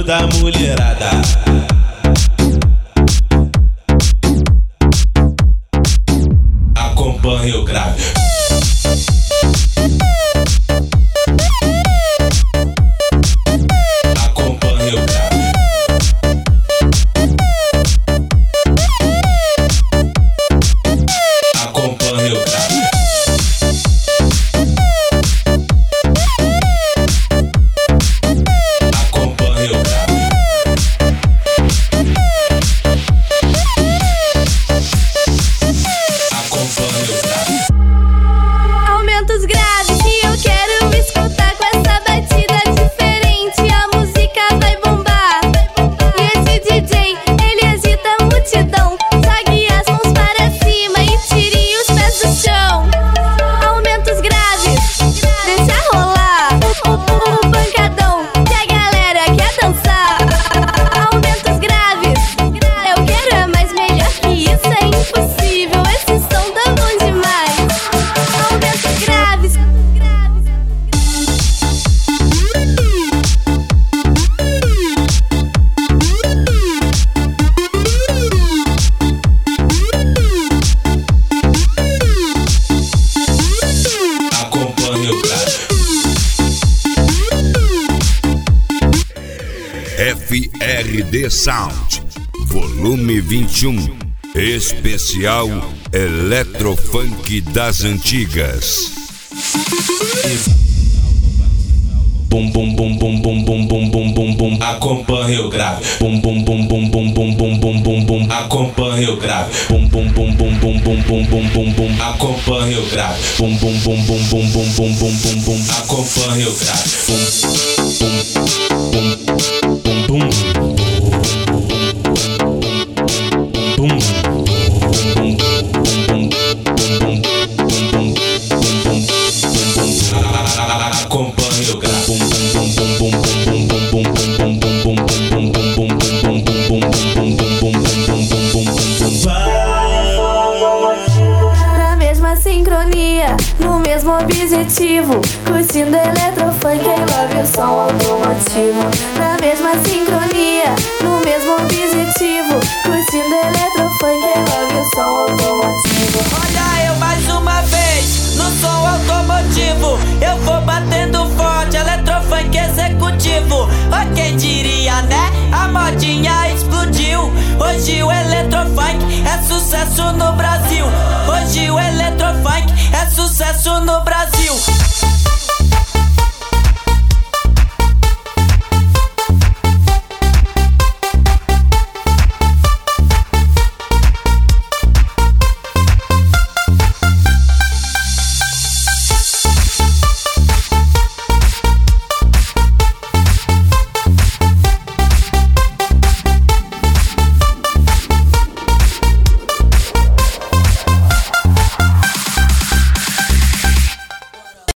grupo da mulherada. Acompanhe o grave. Acompanhe o grave. Acompanhe o grave. Acompanhe o grave. Acompanhe o grave. Aumenta os graves que eu quero me escutar com essa batida diferente. A música vai bombar. E esse DJ, ele agita a multidão. Jogue as mãos para cima e tire os pés do chão. Aumenta os graves, deixa rolar o pancadão que a galera quer dançar. Aumenta os graves, eu quero é mais, melhor que isso é impossível. Esse som tá bom demais. Aumenta os graves. Acompanhe o grave. FRD Sound, volume 21, especial Eletrofunk das Antigas. Bum bum bum bum bum bum bum bum bum bum. Acompanhe o grave. Bum bum bum bum bum bum bum bum bum bum. Acompanhe o grave. Bum bum bum bum bum bum bum bum bum bum. Acompanhe o grave. Bum bum bum bum bum bum bum bum bum bum. Acompanhe o grave. Bum bum bum bum bum. Acompanhe o grave. Na mesma sincronia, no mesmo objetivo, curtindo eletrofunk, I love you, som automotivo. Na mesma sincronia, no mesmo objetivo, curtindo eletrofunk, I love you, som automotivo. Olha eu mais uma vez, no som automotivo. Eu vou batendo forte, eletrofunk executivo. Oh, quem diria, né? A modinha explodiu. Hoje o eletrofunk é sucesso no Brasil. Hoje o eletrofunk é sucesso no Brasil.